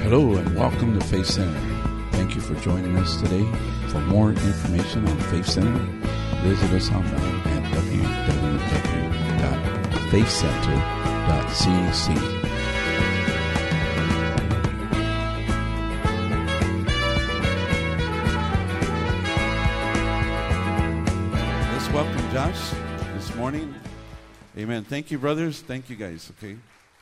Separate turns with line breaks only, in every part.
Hello and welcome to Faith Center. Thank you for joining us today. For more information on Faith Center, visit us online at www.faithcenter.cc. Let's welcome Josh this morning. Amen. Thank you, brothers. Thank you, guys. Okay.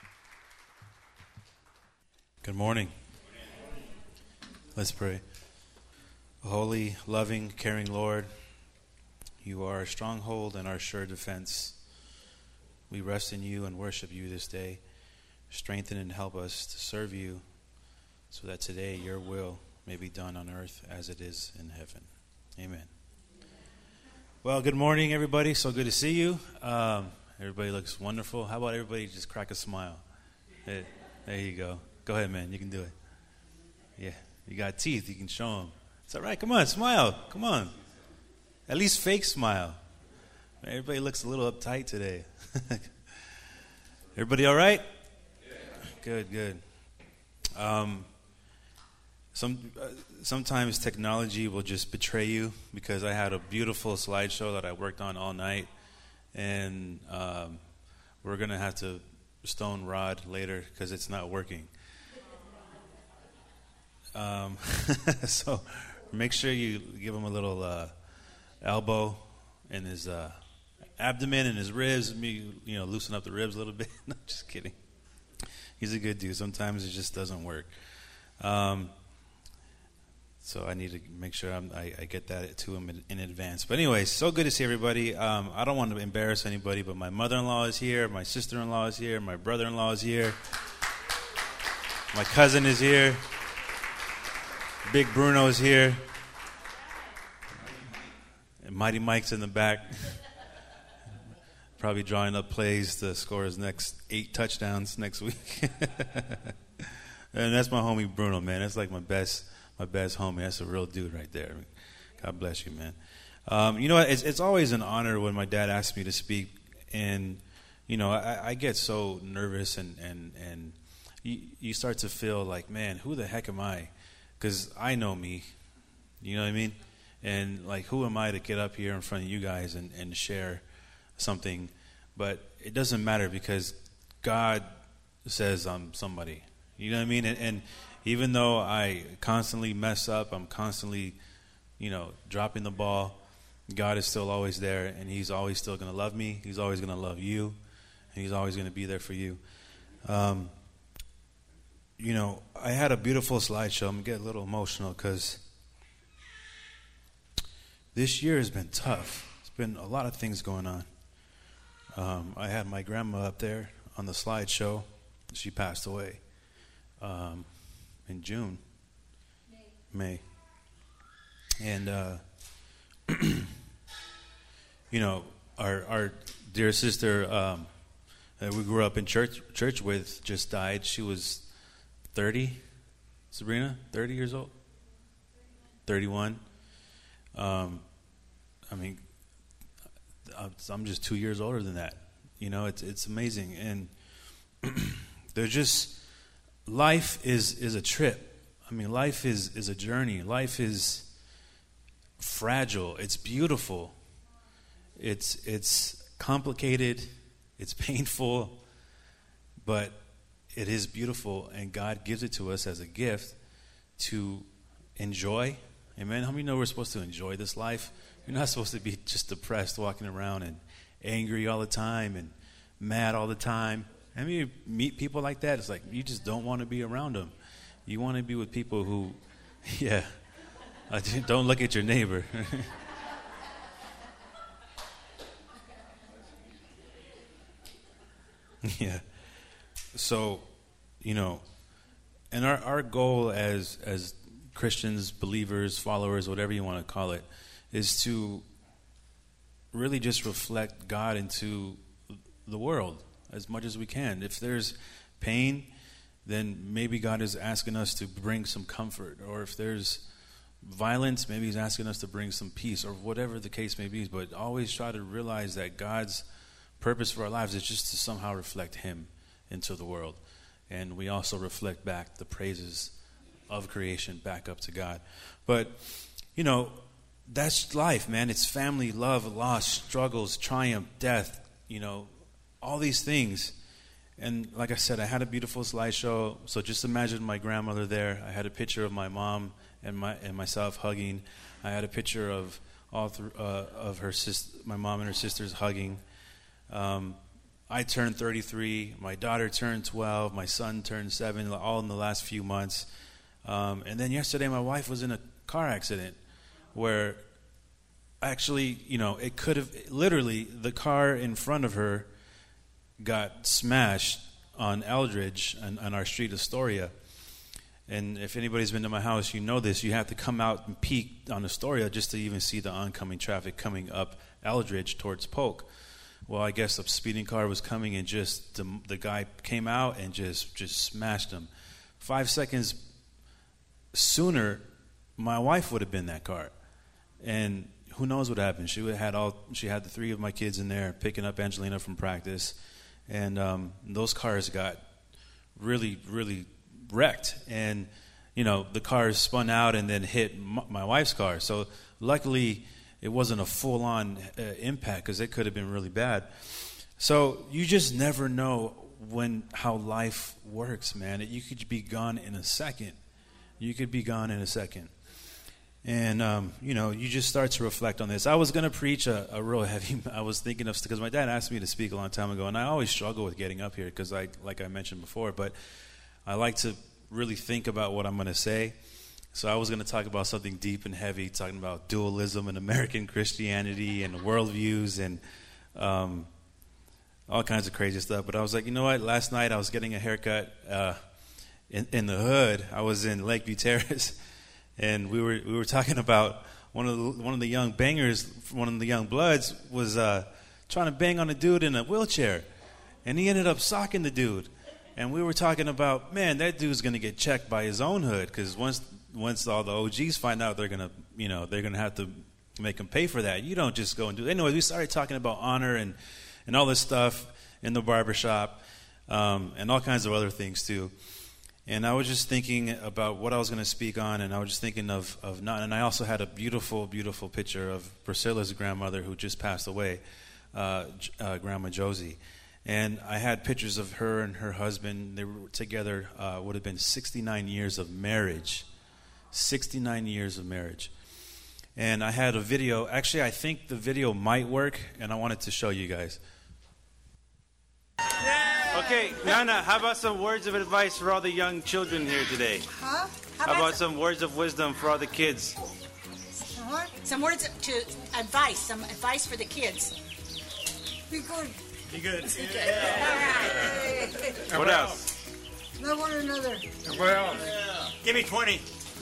Good morning. Let's pray. Holy, loving, caring Lord, you are our stronghold and our sure defense. We rest in you and worship you this day. Strengthen and help us to serve you so that today your will may be done on earth as it is in heaven. Amen. Well, good morning, everybody. So good to see you. Everybody looks wonderful. How about everybody just crack a smile? Hey, there you go. Go ahead, man. You can do it. Yeah. You got teeth. You can show them. It's all right. Come on. Smile. Come on. At least fake smile. Everybody looks a little uptight today. Everybody all right? Yeah. Good. Sometimes technology will just betray you, because I had a beautiful slideshow that I worked on all night, and we're going to have to stone Rod later because it's not working. So make sure you give him a little elbow in his abdomen and his ribs. Loosen up the ribs a little bit. No, just kidding. He's a good dude. Sometimes it just doesn't work. So I need to make sure I get that to him in advance. But anyway, so good to see everybody. I don't want to embarrass anybody, but my mother-in-law is here, my sister-in-law is here, my brother-in-law is here, my cousin is here, Big Bruno is here, and Mighty Mike's in the back, probably drawing up plays to score his next 8 touchdowns next week. And that's my homie Bruno, man. That's like my best homie. That's a real dude right there. God bless you, man. You know what? It's always an honor when my dad asks me to speak, and I get so nervous, and you start to feel like, man, who the heck am I? Because I know me, you know what I mean? And like, who am I to get up here in front of you guys and share something? But it doesn't matter, because God says I'm somebody. You know what I mean? And even though I constantly mess up, I'm constantly, dropping the ball, God is still always there, and he's always still going to love me. He's always going to love you, and he's always going to be there for you. I had a beautiful slideshow. I'm going to get a little emotional because this year has been tough. There's been a lot of things going on. I had my grandma up there on the slideshow. She passed away in June. May. And, our dear sister that we grew up in church with just died. She was 30, Sabrina, 30 years old? 31. I'm just 2 years older than that. It's amazing. And they're just, life is a trip. Life is a journey. Life is fragile. It's beautiful. It's complicated. It's painful. But it is beautiful, and God gives it to us as a gift to enjoy. Amen. How many know we're supposed to enjoy this life? You're not supposed to be just depressed, walking around and angry all the time and mad all the time. You meet people like that, it's like you just don't want to be around them. You want to be with people who, don't look at your neighbor. Yeah. So, and our goal as Christians, believers, followers, whatever you want to call it, is to really just reflect God into the world as much as we can. If there's pain, then maybe God is asking us to bring some comfort. Or if there's violence, maybe he's asking us to bring some peace, or whatever the case may be. But always try to realize that God's purpose for our lives is just to somehow reflect him into the world. and we also reflect back the praises of creation back up to God. But, that's life, man. It's family, love, loss, struggles, triumph, death, all these things. And like I said, I had a beautiful slideshow. So just imagine my grandmother there. I had a picture of my mom and myself hugging. I had a picture of of her my mom and her sisters hugging. I turned 33. My daughter turned 12. My son turned 7. All in the last few months. And then yesterday, my wife was in a car accident where actually, it could have literally the car in front of her got smashed on Eldridge on our street, Astoria. And if anybody's been to my house, you know this. You have to come out and peek on Astoria just to even see the oncoming traffic coming up Eldridge towards Polk. Well, I guess a speeding car was coming and just the guy came out and just smashed him. 5 seconds sooner, my wife would have been in that car. And who knows what happened. She had the 3 of my kids in there picking up Angelina from practice. And those cars got really, really wrecked. And, the cars spun out and then hit my wife's car. So luckily, it wasn't a full-on impact because it could have been really bad. So you just never know how life works, man. You could be gone in a second. And, you just start to reflect on this. I was going to preach a real heavy, I was thinking of, because my dad asked me to speak a long time ago, and I always struggle with getting up here because like I mentioned before, but I like to really think about what I'm going to say. So I was going to talk about something deep and heavy, talking about dualism and American Christianity and worldviews and all kinds of crazy stuff. But I was like, you know what? Last night I was getting a haircut in the hood. I was in Lakeview Terrace, and we were talking about one of the young bangers, one of the young bloods was trying to bang on a dude in a wheelchair, and he ended up socking the dude. And we were talking about, man, that dude's going to get checked by his own hood because once all the OGs find out, they're gonna have to make him pay for that. You don't just go and do it. Anyway, we started talking about honor and all this stuff in the barbershop and all kinds of other things too. And I was just thinking about what I was going to speak on, and I was just thinking of not. And I also had a beautiful, beautiful picture of Priscilla's grandmother who just passed away, Grandma Josie. And I had pictures of her and her husband. They were together, would have been 69 years of marriage. 69 years of marriage. And I had a video. Actually, I think the video might work, and I wanted to show you guys. Yeah. Okay, Nana, how about some words of advice for all the young children here today?
Huh?
How about some words of wisdom for all the kids?
What?
Some words some advice for the kids.
Be good.
Be good.
Yeah.
What else?
Love one another.
What else?
Give me 20.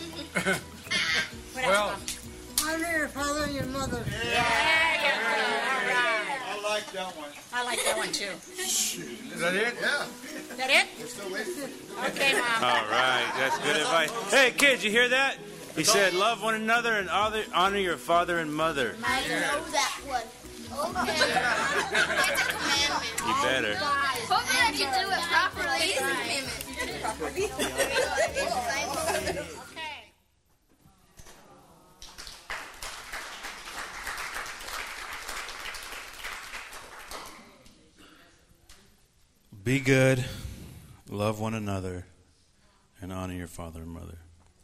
What else?
Honor your father and your mother.
All right.
I like that one.
I like that one too.
Is that it? Yeah.
Is that it?
We're still waiting.
Okay, Mom.
All right, that's good advice. Hey, kids, you hear that? He said, love one another and honor your father and mother.
I know that one. Okay. It's a commandment.
You better.
Hopefully I can do it properly. It is a commandment.
Okay.
Be good, love one another, and honor your father and mother.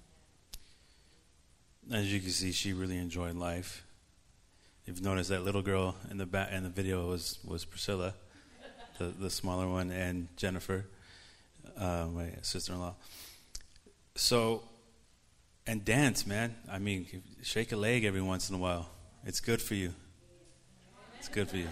As you can see, she really enjoyed life. You've noticed that little girl in the back in the video was Priscilla, the smaller one, and Jennifer, my sister-in-law. So, and dance, man. I mean, shake a leg every once in a while. It's good for you. It's good for you.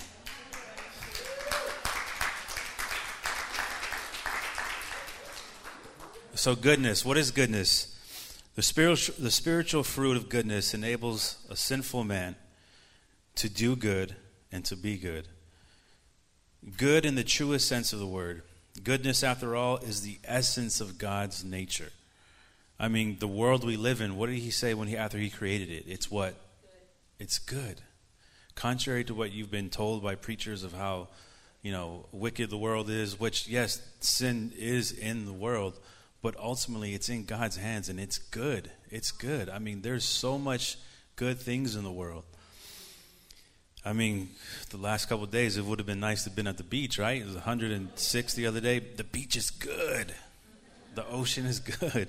So goodness, what is goodness? The spiritual fruit of goodness enables a sinful man to do good and to be good. Good in the truest sense of the word. Goodness, after all, is the essence of God's nature. I mean, the world we live in, what did he say after he created it? It's what? Good. It's good. Contrary to what you've been told by preachers of how, wicked the world is, which, yes, sin is in the world, but ultimately it's in God's hands, and it's good. It's good. I mean, there's so much good things in the world. I mean, the last couple of days, it would have been nice to have been at the beach, right? It was 106 the other day. The beach is good. The ocean is good.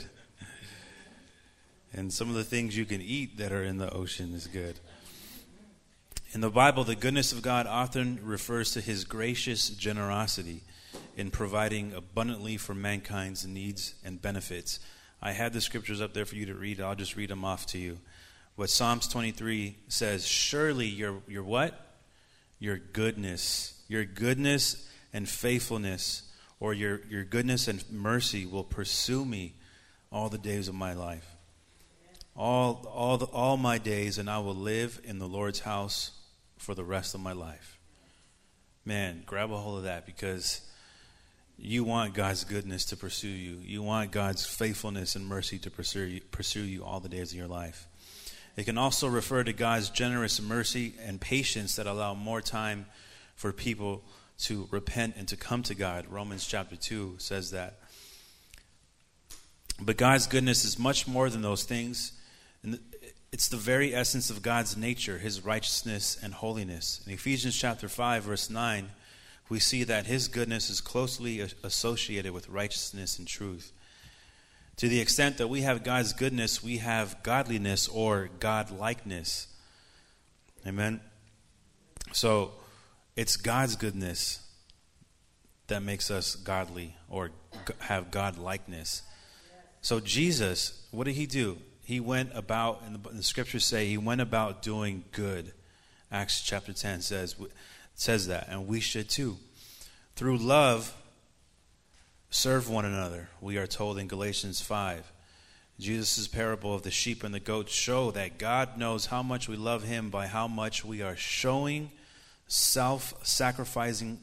And some of the things you can eat that are in the ocean is good. In the Bible, the goodness of God often refers to his gracious generosity in providing abundantly for mankind's needs and benefits. I had the scriptures up there for you to read. I'll just read them off to you. What Psalms 23 says, surely your what? Your goodness and faithfulness, or your goodness and mercy will pursue me all the days of my life. All my days, and I will live in the Lord's house for the rest of my life. Man, grab a hold of that, because you want God's goodness to pursue you. You want God's faithfulness and mercy to pursue you all the days of your life. It can also refer to God's generous mercy and patience that allow more time for people to repent and to come to God. Romans chapter 2 says that. But God's goodness is much more than those things. And it's the very essence of God's nature, his righteousness and holiness. In Ephesians chapter 5, verse 9, we see that his goodness is closely associated with righteousness and truth. To the extent that we have God's goodness, we have godliness or God-likeness. Amen? So, it's God's goodness that makes us godly or have God-likeness. So Jesus, what did he do? He went about, and the scriptures say, he went about doing good. Acts chapter 10 says that, and we should too. Through love, serve one another, we are told in Galatians 5. Jesus' parable of the sheep and the goats show that God knows how much we love him by how much we are showing self-sacrificing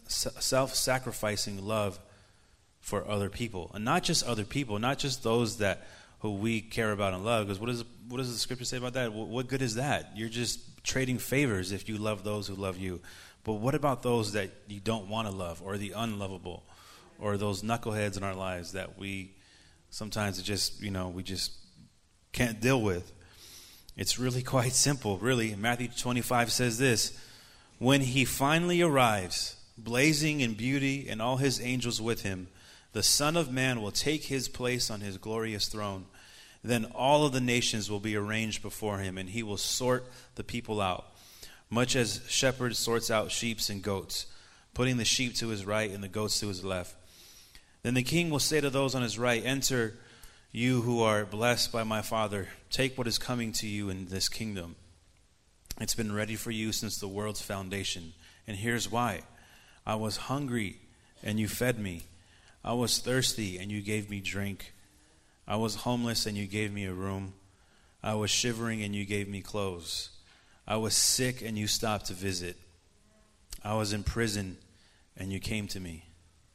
love for other people. And not just other people, not just those who we care about and love. Because what does the scripture say about that? What good is that? You're just trading favors if you love those who love you. But what about those that you don't want to love, or the unlovable, or those knuckleheads in our lives that we sometimes we just can't deal with? It's really quite simple, really. Matthew 25 says this: when he finally arrives, blazing in beauty and all his angels with him, the Son of Man will take his place on his glorious throne. Then all of the nations will be arranged before him, and he will sort the people out, much as shepherd sorts out sheep and goats, putting the sheep to his right and the goats to his left. Then the king will say to those on his right, enter, you who are blessed by my Father. Take what is coming to you in this kingdom. It's been ready for you since the world's foundation. And here's why. I was hungry, and you fed me. I was thirsty, and you gave me drink. I was homeless, and you gave me a room. I was shivering, and you gave me clothes. I was sick, and you stopped to visit. I was in prison, and you came to me.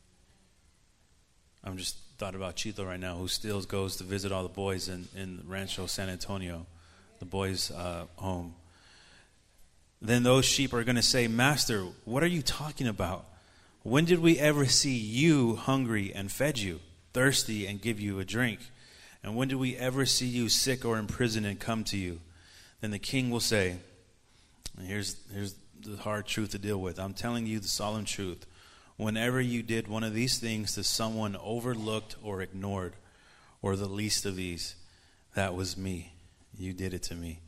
I'm just thought about Chito right now, who still goes to visit all the boys in Rancho San Antonio, the boys' home. Then those sheep are going to say, Master, what are you talking about? When did we ever see you hungry and fed you, thirsty and give you a drink? And when did we ever see you sick or in prison and come to you? Then the king will say, and here's the hard truth to deal with. I'm telling you the solemn truth. Whenever you did one of these things to someone overlooked or ignored, or the least of these, that was me. You did it to me.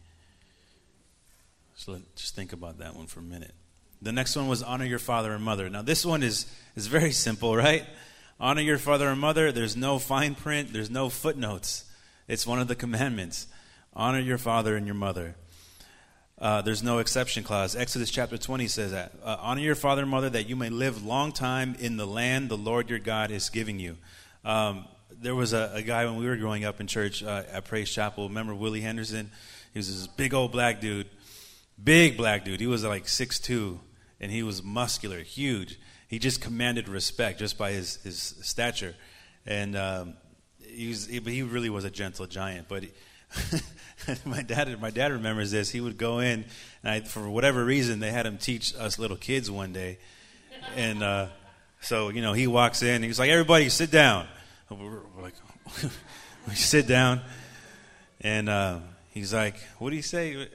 So just think about that one for a minute. The next one was honor your father and mother. Now this one is very simple, right? Honor your father and mother. There's no fine print. There's no footnotes. It's one of the commandments. Honor your father and your mother. There's no exception clause. Exodus chapter 20 says that. Honor your father and mother that you may live long time in the land the Lord your God is giving you. There was a guy when we were growing up in church at Praise Chapel. Remember Willie Henderson? He was this big old black dude. Big black dude. He was like 6'2", and he was muscular, huge. He just commanded respect just by his stature. And he really was a gentle giant. But my dad remembers this. He would go in, and for whatever reason, they had him teach us little kids one day. And so, he walks in. And he's like, everybody sit down. We're like, we sit down. And he's like, what did he say?
He said,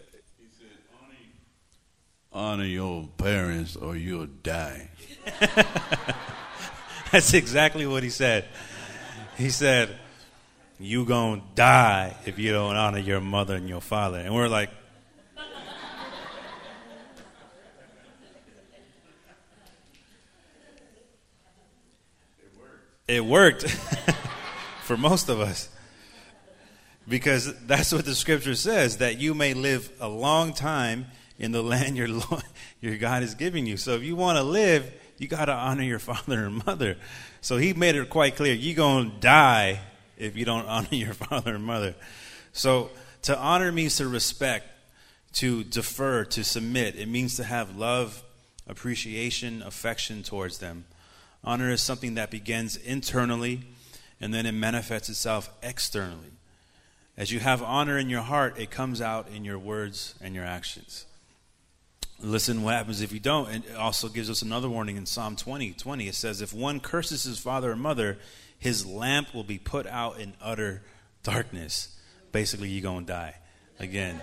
honor your parents or you'll die.
That's exactly what he said. He said, you gonna die if you don't honor your mother and your father. And we're like, it worked for most of us. Because that's what the scripture says, that you may live a long time in the land your God is giving you. So if you want to live, you got to honor your father and mother. So he made it quite clear, you're going to die if you don't honor your father and mother. So to honor means to respect, to defer, to submit. It means to have love, appreciation, affection towards them. Honor is something that begins internally and then it manifests itself externally. As you have honor in your heart, it comes out in your words and your actions. Listen what happens if you don't. And it also gives us another warning in Psalm 20:20. It says, if one curses his father or mother, his lamp will be put out in utter darkness. Basically, you're going to die again.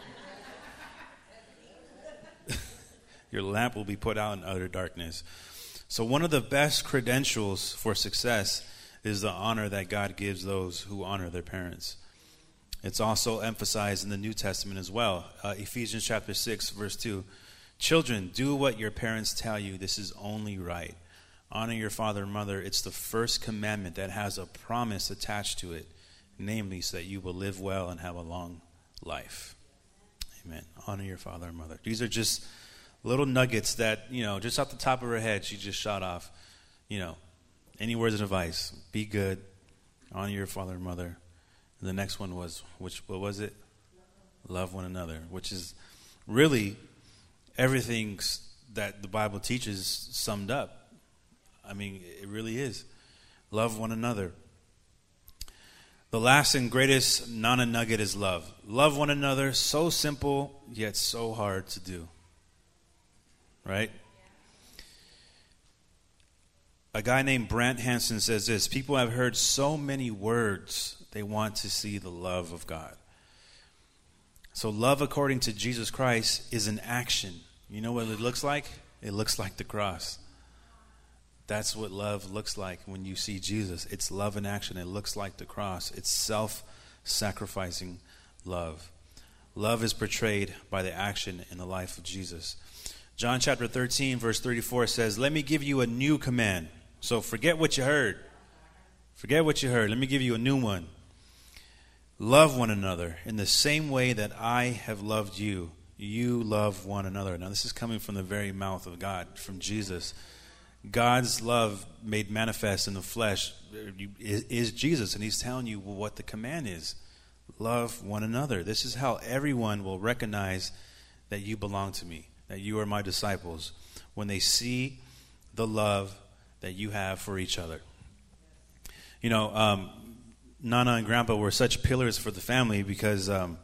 Your lamp will be put out in utter darkness. So one of the best credentials for success is the honor that God gives those who honor their parents. It's also emphasized in the New Testament as well. Ephesians chapter 6, verse 2. Children, do what your parents tell you. This is only right. Honor your father and mother. It's the first commandment that has a promise attached to it, namely so that you will live well and have a long life. Amen. Honor your father and mother. These are just little nuggets that, just off the top of her head, she just shot off. Any words of advice? Be good. Honor your father and mother. And the next one was, what was it? Love one another, which is really everything that the Bible teaches summed up. I mean, it really is. Love one another. The last and greatest nana nugget is love. Love one another, so simple, yet so hard to do. Right? A guy named Brant Hansen says this: people have heard so many words, they want to see the love of God. So love according to Jesus Christ is an action. You know what it looks like? It looks like the cross. That's what love looks like when you see Jesus. It's love in action. It looks like the cross. It's self-sacrificing love. Love is portrayed by the action in the life of Jesus. John chapter 13, verse 34 says, let me give you a new command. So forget what you heard. Forget what you heard. Let me give you a new one. Love one another in the same way that I have loved you. You love one another. Now this is coming from the very mouth of God, from Jesus. God's love made manifest in the flesh is Jesus. And he's telling you what the command is. Love one another. This is how everyone will recognize that you belong to me, that you are my disciples, when they see the love that you have for each other. Nana and Grandpa were such pillars for the family because, and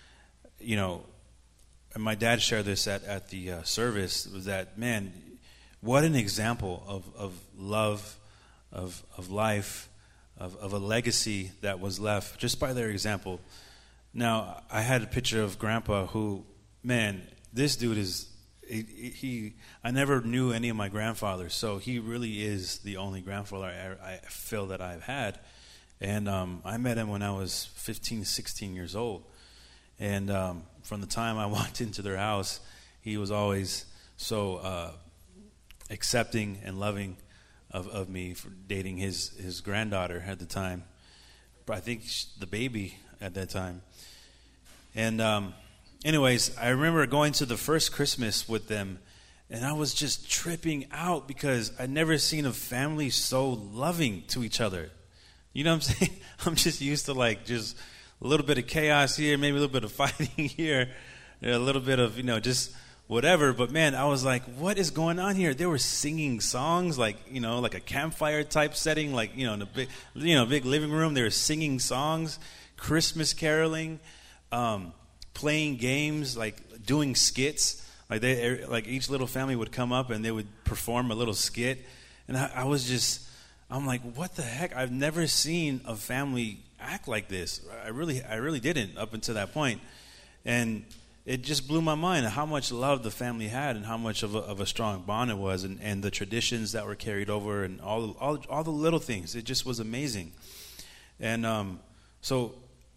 my dad shared this at the service, was that, man, what an example of love, of life, of a legacy that was left just by their example. Now, I had a picture of Grandpa who, man, this dude is, I never knew any of my grandfathers, so he really is the only grandfather I feel that I've had. And I met him when I was 15, 16 years old. And from the time I walked into their house, he was always so accepting and loving of me for dating his granddaughter at the time. But I think the baby at that time. And anyways, I remember going to the first Christmas with them, and I was just tripping out because I'd never seen a family so loving to each other. You know what I'm saying? I'm just used to just a little bit of chaos here, maybe a little bit of fighting here, a little bit of, just whatever. But man, I was like, what is going on here? They were singing songs like a campfire type setting, in a big, big living room. They were singing songs, Christmas caroling, playing games, doing skits. Like each little family would come up and they would perform a little skit. And I'm like, what the heck? I've never seen a family act like this. I really didn't up until that point. And it just blew my mind how much love the family had and how much of a strong bond it was, and the traditions that were carried over and all the little things. It just was amazing. And so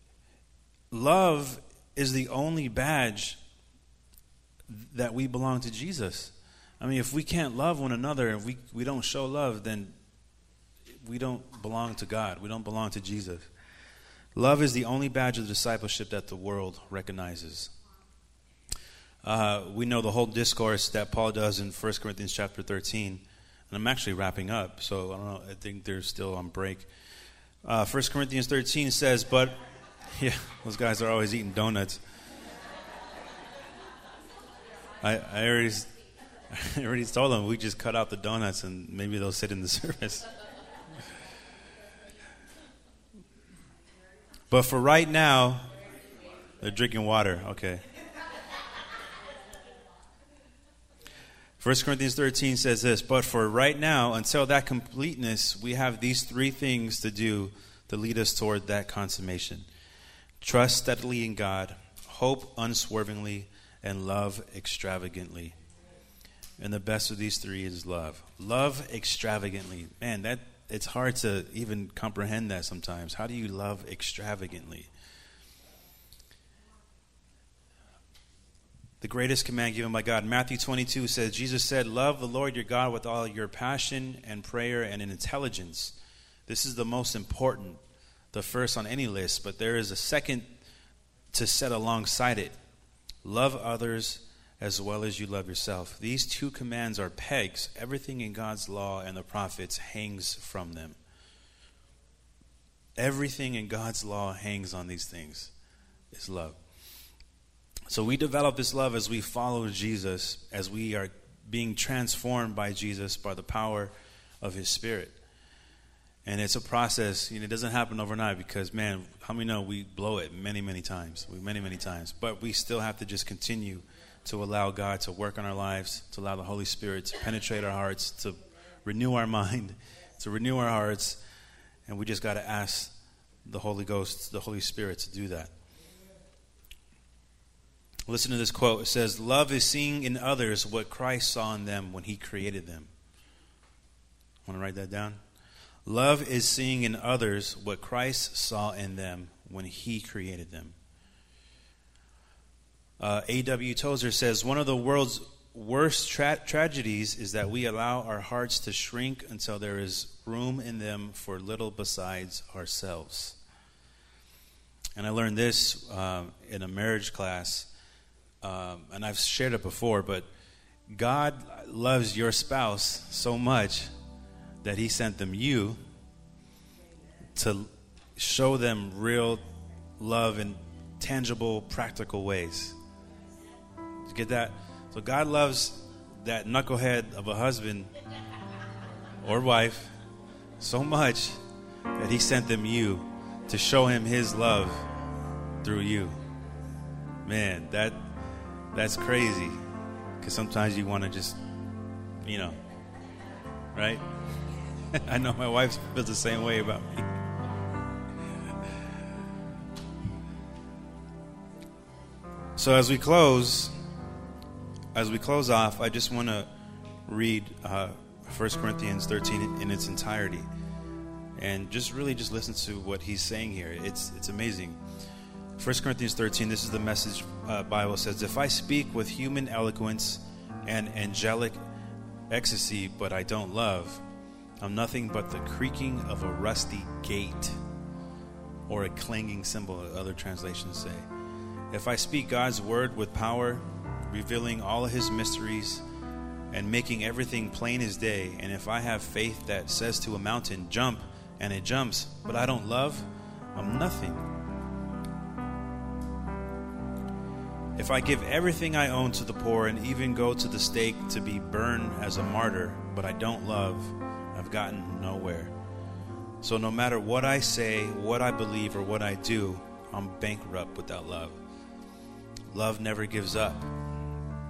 love is the only badge that we belong to Jesus. I mean, if we can't love one another, if we don't show love, then we don't belong to God. We don't belong to Jesus. Love is the only badge of discipleship that the world recognizes. We know the whole discourse that Paul does in 1 Corinthians chapter 13. And I'm actually wrapping up, so I don't know. I think they're still on break. 1 Corinthians 13 says, but, yeah, those guys are always eating donuts. I already told them we just cut out the donuts and maybe they'll sit in the service. But for right now, they're drinking water. Okay. 1 Corinthians 13 says this, but for right now, until that completeness, we have these three things to do to lead us toward that consummation. Trust steadily in God, hope unswervingly, and love extravagantly. And the best of these three is love. Love extravagantly. Man, it's hard to even comprehend that sometimes. How do you love extravagantly? The greatest command given by God. Matthew 22 says, Jesus said, love the Lord your God with all your passion and prayer and in intelligence. This is the most important, the first on any list, but there is a second to set alongside it. Love others as well as you love yourself. These two commands are pegs. Everything in God's law and the prophets hangs from them. Everything in God's law hangs on these things. Is love. So we develop this love as we follow Jesus, as we are being transformed by Jesus by the power of His Spirit. And it's a process. It doesn't happen overnight because, man, how many know we blow it many, many times? Many times. But we still have to just continue to allow God to work on our lives, to allow the Holy Spirit to penetrate our hearts, to renew our mind, to renew our hearts. And we just got to ask the Holy Ghost, the Holy Spirit to do that. Listen to this quote. It says, love is seeing in others what Christ saw in them when He created them. Want to write that down? Love is seeing in others what Christ saw in them when He created them. A.W. Tozer says, one of the world's worst tragedies is that we allow our hearts to shrink until there is room in them for little besides ourselves. And I learned this in a marriage class. And I've shared it before, but God loves your spouse so much that He sent them you to show them real love in tangible, practical ways. Did you get that? So God loves that knucklehead of a husband or wife so much that He sent them you to show him His love through you. Man, that's crazy, because sometimes you want to just, right? I know my wife feels the same way about me. So as we close off, I just want to read 1 Corinthians 13 in its entirety, and just listen to what he's saying here. It's amazing. 1 Corinthians 13, this is the Message Bible, says, if I speak with human eloquence and angelic ecstasy, but I don't love, I'm nothing but the creaking of a rusty gate or a clanging cymbal, other translations say. If I speak God's word with power, revealing all of His mysteries and making everything plain as day, and if I have faith that says to a mountain, jump, and it jumps, but I don't love, I'm nothing. If I give everything I own to the poor and even go to the stake to be burned as a martyr, but I don't love, I've gotten nowhere. So no matter what I say, what I believe, or what I do, I'm bankrupt without love. Love never gives up.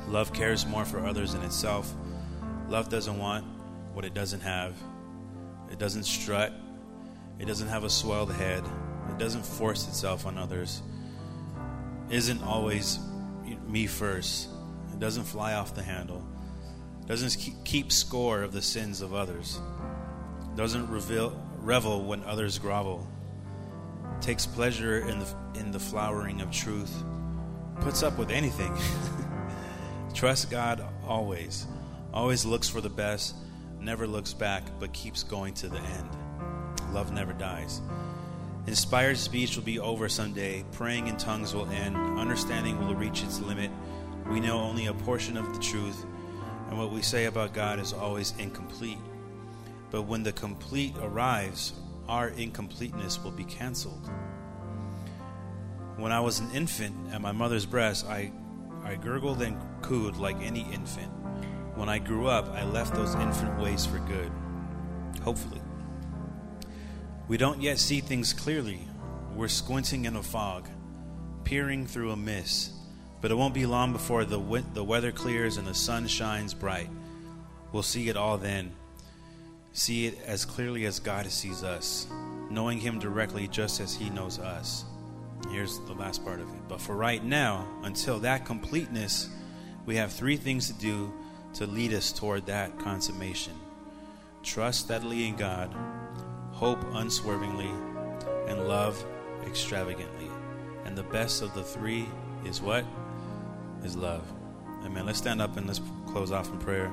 Love cares more for others than itself. Love doesn't want what it doesn't have. It doesn't strut. It doesn't have a swelled head. It doesn't force itself on others. It isn't always me first. It doesn't fly off the handle. It doesn't keep score of the sins of others. It doesn't revel when others grovel. It takes pleasure in the flowering of truth. Puts up with anything. Trust God always. Always looks for the best. Never looks back, but keeps going to the end. Love never dies. Inspired speech will be over someday. Praying in tongues will end. Understanding will reach its limit. We know only a portion of the truth, and what we say about God is always incomplete. But when the complete arrives, our incompleteness will be canceled. When I was an infant at my mother's breast, I gurgled and cooed like any infant. When I grew up, I left those infant ways for good. Hopefully. We don't yet see things clearly. We're squinting in a fog, peering through a mist. But it won't be long before the weather clears and the sun shines bright. We'll see it all then. See it as clearly as God sees us, knowing Him directly just as He knows us. Here's the last part of it. But for right now, until that completeness, we have 3 things to do to lead us toward that consummation. Trust steadily in God, hope unswervingly, and love extravagantly. And the best of the 3 is what? Is love. Amen. Let's stand up and let's close off in prayer.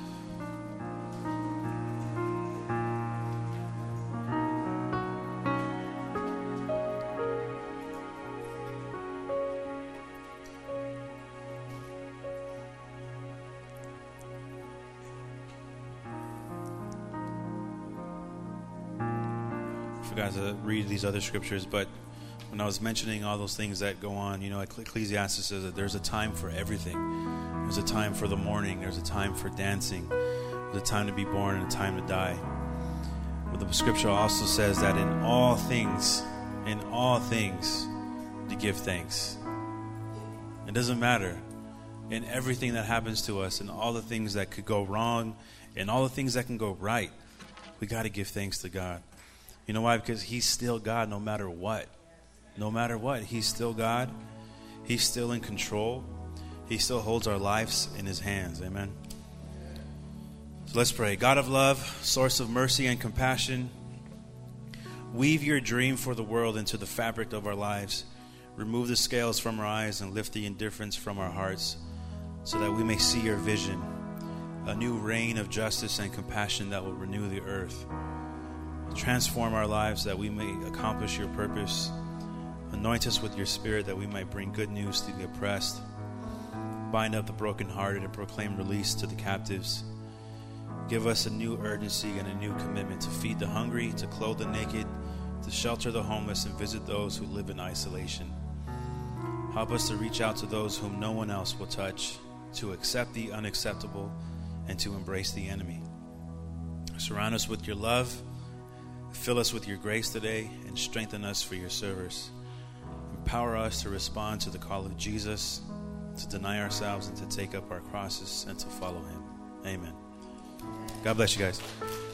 I forgot to read these other scriptures, but when I was mentioning all those things that go on, Ecclesiastes says that there's a time for everything. There's a time for the morning. There's a time for dancing. There's a time to be born and a time to die. But the scripture also says that in all things, to give thanks. It doesn't matter. In everything that happens to us, and all the things that could go wrong, and all the things that can go right, we got to give thanks to God. You know why? Because He's still God no matter what. No matter what, He's still God. He's still in control. He still holds our lives in His hands. Amen. So let's pray. God of love, source of mercy and compassion, weave your dream for the world into the fabric of our lives. Remove the scales from our eyes and lift the indifference from our hearts so that we may see your vision, a new reign of justice and compassion that will renew the earth. Transform our lives that we may accomplish your purpose. Anoint us with your Spirit that we might bring good news to the oppressed. Bind up the brokenhearted and proclaim release to the captives. Give us a new urgency and a new commitment to feed the hungry, to clothe the naked, to shelter the homeless and visit those who live in isolation. Help us to reach out to those whom no one else will touch, to accept the unacceptable, and to embrace the enemy. Surround us with your love. Fill us with your grace today and strengthen us for your service. Empower us to respond to the call of Jesus, to deny ourselves and to take up our crosses and to follow Him. Amen. God bless you guys.